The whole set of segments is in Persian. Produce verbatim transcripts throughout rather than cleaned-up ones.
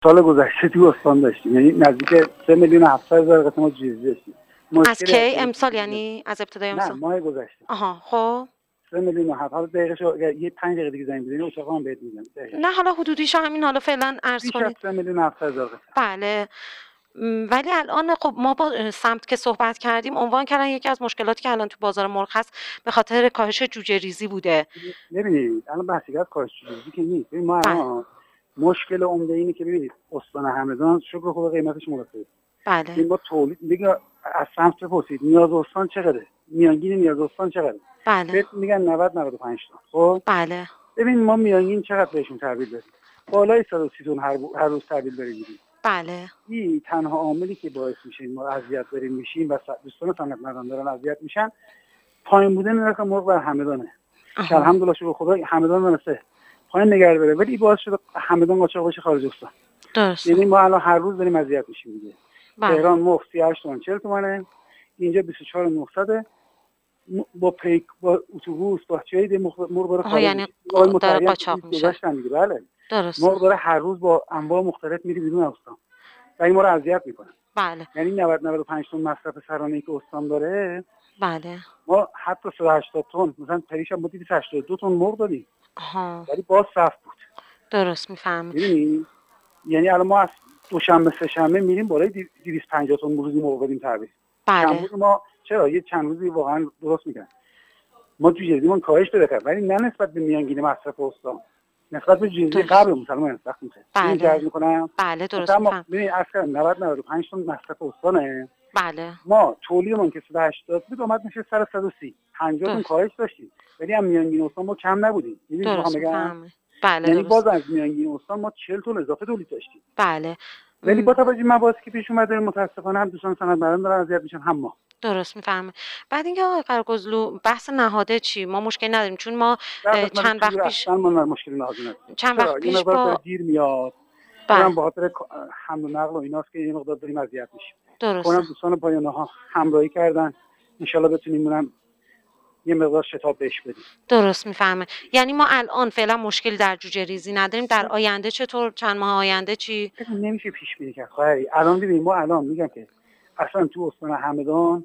سال گذشته تو استان داشتیم، یعنی نزدیک سه میلیون و هفتصد هزار قسم جیزی داشتیم. از کی؟ امسال یعنی از ابتدای نه امسال؟ ماه گذشته. آها خب سه میلیون و هفتصد دقیقه شو یه پنج دقیقه دیگه زنگ بزنید اتاق هم بهت میگم. نه حالا حدودیش همین، حالا فعلا عرض بیش از کنید. سه میلیون و هفتصد هزار قسم. بله. م، ولی الان خب ما با سمت که صحبت کردیم عنوان کردن یکی از مشکلاتی که الان تو بازار مرغ هست به خاطر کاهش جوجه ریزی بوده. ببینید الان بحثی از کاهش جوجه که نیست. ببین ما بله الان مشکل عمده اینه که ببینید استان همدان شکر خدا قیمتش مناسبه. بله این ما تولید دیگه از سمت بپرسید نیاز استان چقدره، میانگین نیاز استان چقدره، بله بهت میگن نود نود و پنج تا. خب بله ببین ما میانگین چقدر بهشون تحویل دادیم، بالای صد و سی تن هر, هر روز تحویل داریم میدیم. بله این تنها عاملی که باعث میشه ما اذیت داریم میشیم و دوستان صنعتمندان دارن اذیت میشن پایین بودن نرخ مرغ بر همدانه. که الحمدلله شکر خدا همدان مناسه پایین نگه بره، ولی باعث شده همدان قاچاق بشه خارج استان. درست. یعنی ما الان هر روز داریم اذیت میشیم دیگه. بله. تهران مفت سی و هشت تومن چهل تومنه، اینجا بیست و چهار و نهصد با پیک با اتوبوس با چای مرغ داره خارج یعنی میشه. داره قاچاق میشه. دیگه بله. درست. مرغ داره هر روز با انواع مختلف میره بیرون استان. و این ما رو اذیت میکنه. بله. یعنی نود نود و پنج تن مصرف سرانه‌ای که استان داره. بله. ما حتی صد و هشتاد تن مثلا پریشب ما دویست و هشتاد و دو تن مرغ دادیم. آها. ولی باز صف بود. درست میفهمم. می‌دونی؟ یعنی الان ما از دوشنبه سه شنبه میریم بالای دویست و پنجاه تن روزی مرغ بدیم تحویل. بله. چند روز ما چرا یه چند روزی واقعا درست میگن. ما تو جدیمون کاهش پیدا کرد ولی نه نسبت به میانگین مصرف استان. نسبت به جدی قبل مثلا من وقت میشه. این کار میکنم. بله درست میفهمم. ببین اصلا نود نود و پنج تن مصرف استانه. بله. ما تولیدمون که صد و هشتاد بود اومد میشه سر صد و سی. پنجاه تن کاهش داشتیم. ولی هم میانگین استان ما کم نبودیم. میدونی چی میگم؟ بله یعنی درست. باز از میانگین استان ما چهل تن اضافه تولید داشتیم. بله. ولی با توجه مباحثی که پیش اومده متاسفانه هم دوستان صنعتمندان دارن اذیت میشن هم ما. درست میفهمم. بعد اینکه آقای قرقزلو بحث نهاده چی؟ ما مشکلی نداریم چون ما چند وقت پیش اصلا ما مشکلی نهاده نداریم. چند وقت پیش یه مقدار با دیر میاد. من به خاطر حمل و نقل و ایناست که یه مقدار داریم اذیت میشیم. درست. اونم دوستان پایانه ها همراهی کردن. ان شاء الله بتونیم اونم یه مقدار شتاب بهش بدیم. درست میفهمه. یعنی ما الان فعلا مشکل در جوجه ریزی نداریم. در آینده چطور؟ چند ماه آینده چی؟ نمیشه پیش بینی کرد. خیلی الان ببین ما الان میگم که اصلا تو استان همدان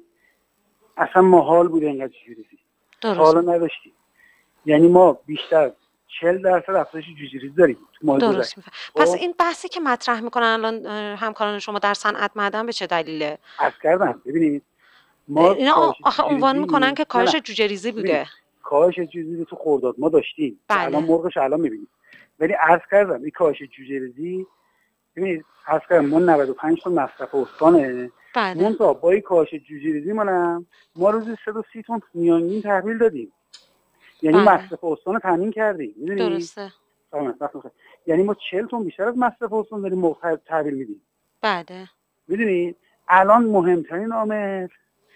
اصلا محال بوده اینقدر جوجه ریزی. حالا نداشتیم. یعنی ما بیشتر چهل درصد افزایش جوجه ریزی داریم تو ماه درست میفهم. پس این بحثی که مطرح میکنن الان همکاران شما در صنعت معدن به چه دلیله؟ عرض کردم ببینید ما اینا آخه عنوان میکنن که کاهش جوجه ریزی بوده. کاهش جوجه ریزی تو خرداد ما داشتیم. بله. الان مرغش الان میبینید. ولی عرض کردم این کاهش جوجه ریزی ببینید عرض کردم ما نود و پنج تا مصرف استانه. بله. منتها با این کاهش جوجه ریزی منم ما روزی صد و سی تن میانگین تحویل دادیم. یعنی بله. مصرف استان تامین کردیم. میدونید؟ درسته. یعنی ما چهل تن بیشتر از مصرف استان داریم مرغ تحویل میدیم. بله. میدونید؟ الان مهمترین عامل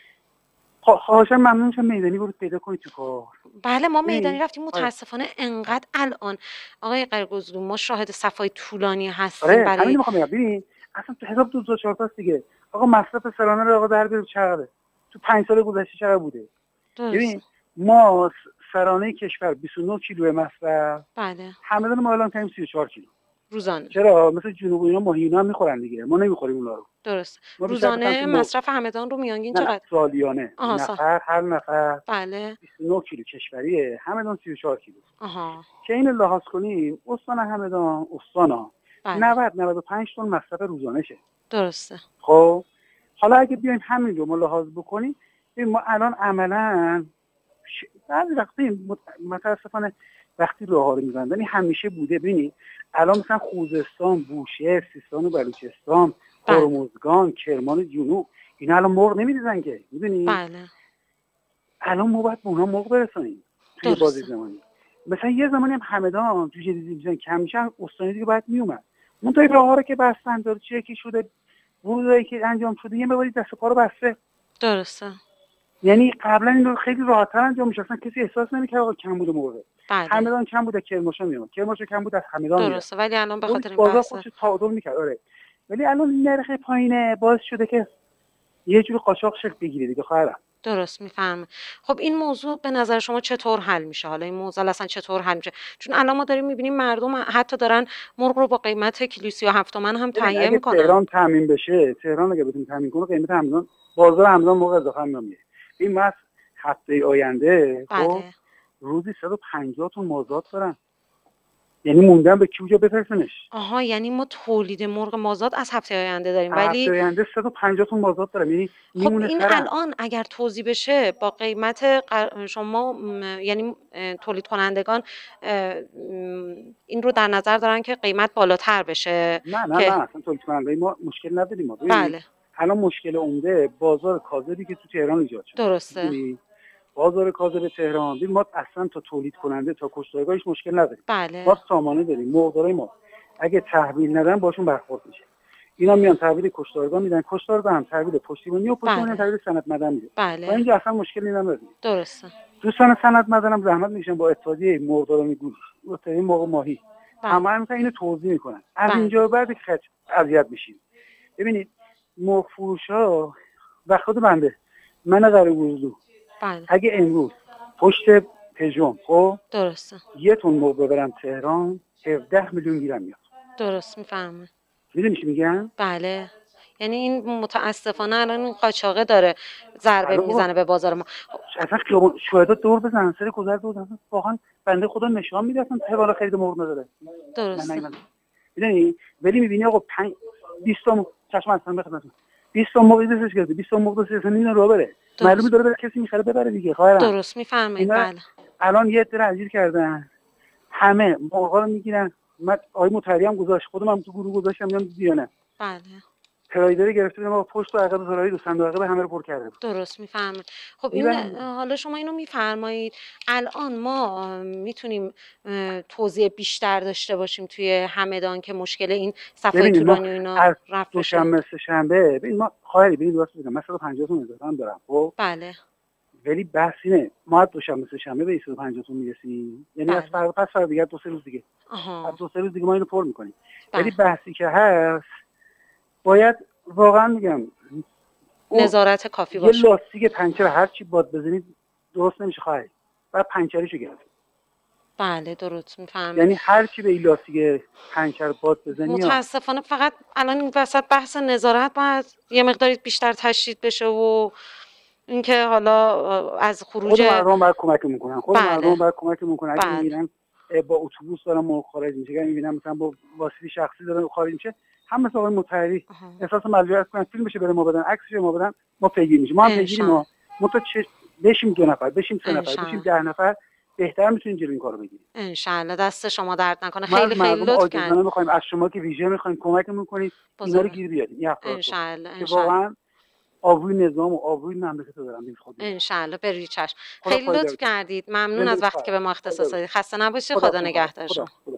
خواهشاً ممنون شم میدانی برو پیدا کنید تو کار. بله ما میدانی رفتیم متاسفانه انقدر الان آقای قرقزلو ما شاهد صفای طولانی هستیم. آره برای همین میخوام بگم ببین اصلا تو هزار و دویست و چهار تا دیگه آقا مصرف سالانه رو آقا در بیار چقدره تو پنج سال گذشته چقدر بوده. ببین ما سرانه کشور بیست و نه کیلو مصرف. بله. همدان ما الان کردیم سی و چهار کیلو روزانه. چرا مثل جنوب اینا ماهینا هم میخورن دیگه ما نمیخوریم اونا رو. درست. روزانه مصرف همدان رو میانگین چقدر؟ سالیانه. نفر هر نفر. بله. بیست و نه کیلو کشوریه همدان سی و چهار کیلو. آها. که این لحاظ کنیم استان همدان استانا بله. نود نود و پنج تن مصرف روزانه شه. درسته. خب حالا اگه بیایم همین رو ما لحاظ بکنیم ما الان عملاً ش... بعضی وقتی متاسفانه وقتی راه ها رو می‌بندن همیشه بوده. ببینید الان مثلا خوزستان، بوشهر، سیستان و بلوچستان، هرمزگان، کرمان و جنوب اینا الان مرغ نمی‌ریزن که می‌دونی؟ بله. الان ما باید به اونها مرغ برسونیم توی بازی زمانی. مثلا یه زمانی هم همدان تو جدیدی میشن کم میشن استانی دیگه باید میومد. اون تا راه ها رو که بستن داره چه کی شده ورودی که انجام شده یه مقداری دست پا رو بسته. درسته. یعنی قبلا این رو خیلی راحت‌تر انجام می‌شد اصلا کسی احساس نمی‌کرد آقا کم بود مرغ. بله. همدان کم بود کرمانشاه میومد. کرمانشاه کم بود از همدان میاد. درسته ولی الان به خاطر این بازار خودش تعادل می‌کرد. آره. ولی الان نرخ پایینه باعث شده که یه جور قاچاق شکل بگیره دیگه خواهرام. درست میفهمه. خب این موضوع به نظر شما چطور حل میشه؟ حالا این موضوع اصلا چطور حل میشه؟ چون الان ما داریم میبینیم مردم حتی دارن مرغ رو با قیمت کیلو سی و هفت تومن هم ببین تهیه اگه میکنن. تهران تامین بشه، تهران اگه بتونه تامین کنه، قیمت همدان بازار همدان موقع اضافه هم نمیره. این ما هفته آینده خب بله. روزی صد و پنجاه تن مازاد دارن، یعنی موندن به کیوجا بفرستنش. آها، یعنی ما تولید مرغ مازاد از هفته آینده داریم، هفته ولی آینده صد و پنجاه تن مازاد دارن، یعنی خب میمونه این سرم. الان اگر توزیع بشه با قیمت قر- شما م، یعنی اه، تولید کنندگان اه، م، این رو در نظر دارن که قیمت بالاتر بشه نه نه که نه اصلا تولید کننده ما مشکل نداریم. ما ببینید بله الان مشکل عمده بازار کاذبی که تو تهران ایجاد شده. درسته. می‌دونی بازار کاذب تهران، ببین ما اصلا تا تولید کننده تا کشتارگاهش مشکل نداریم. بله ما سامانه داریم، مرغدارای ما اگه تحویل ندن باشون برخورد میشه. اینا میان تحویل کشتارگاه میدن، کشتارگاه هم تحویل پشتیبانی و پشتیبانی هم بله تحویل سند مدن میده. ما بله اینجا اصلا مشکلی نداریم. درسته. دوستان سند مدن هم زحمت میشن با اتحادیه مرغداران گوش، اتحادیه مرغ ماهی، بله همه هم اینو توضیح میکنن. از بله اینجا بعد که اذیت میشیم. ببینید مرغ فروشا و خود بنده من قرارگوزلو بله اگه امروز پشت پژون خب درسته. یه تن مرغ ببرم تهران هفده میلیون گیرم میاد. درست میفهمه. میدونی چی میگم؟ بله، یعنی این متاسفانه الان این قاچاقه داره ضربه الان بابا میزنه به بازار ما. اصلا خیابون شهدا دور بزنن، سر گذر دور بزنن، واقعا بنده خدا نشان میده اصلا تهران خرید مرغ نداره. من درسته. نمیدونم. میدونی ولی میبینی آقا پنج بیست تا چشم اصلا بخدمتتون بیست تا مرغ دستش گرفته، بیست تا مرغ دستش اصلا اینو راه بره. معلومه درست داره بره کسی میخره ببره دیگه. خواهرام درست میفرمایید. اینا بله الان یه عده رنجیر کردن، همه مرغا رو میگیرن. من آقای مطهری هم گذاشت، خودم هم تو گروه گذاشتم، میام دیانه بله پرایدر گرفته بودم، پشت و عقب زرایی دو صندوق عقب همه رو پر کرده بود. درست میفهمید. خب این میبرن حالا شما اینو میفرمایید الان ما میتونیم توزیع بیشتر داشته باشیم توی همدان که مشکل این صفای ببینید ما طولانی و اینا از رفع بشه؟ دوشنبه سه شنبه ببین ما خواهری ببین واسه بگم من صد و پنجاه تون اضافه دارم خب، بله ولی بحث اینه ما از دوشنبه سه شنبه به صد و پنجاه تون میرسیم، یعنی از بله فردا پس فردا دیگه دو سه روز دیگه از آها دو سه روز دیگه ما اینو پر میکنیم. ولی بله بحثی که هست باید واقعا میگم اون نظارت کافی یه باشه. لاستیک پنچر هر چی باد بزنید درست نمیشه خواهی، بعد پنچرشو گرفت. بله درست میفهمید. یعنی هر چی به این لاستیک پنچر باد بزنی یا متاسفانه فقط الان این وسط بحث نظارت باید یه مقداری بیشتر تشدید بشه و اینکه حالا از خود خروج مردم باید کمک میکنن، خود مردم بله باید کمک میکنن. اگه بله میبینن با اتوبوس دارن مرغ خارج میشه، اگه میبینن مثلا با واسطه شخصی دارن خارج میشه، هم مثل آقای مطهری آها. احساس ملجأت کنن، فیلم بشه بره ما بدن، عکسش ما بدن، ما پیگیر میشیم. ما هم پیگیریم. انشالله ما ما تا چه بشیم دو نفر، بشیم سه نفر، بشیم انشالله ده نفر، بهتر میتونیم جلوی این کارو بگیریم. انشالله دست شما درد نکنه. ما از خیلی خیلی مردم لطف کردید. عاجزانه میخوایم، از شما که ویژه میخوایم کمکمون کنید اینا رو بزرگ گیر بیاریم این افراد رو انشالله که انشالله واقعا آبروی نظام و آبروی مملکت رو دارن بی خود میبرن. انشالله به روی چشم. خدا خیلی لطف پایدارتون. کردید. ممنون از زندگی وقتی خواهر. که به ما خدا اختصاص دادید. خسته نباشید. خدا خدا خدا نگهدار شما. خدا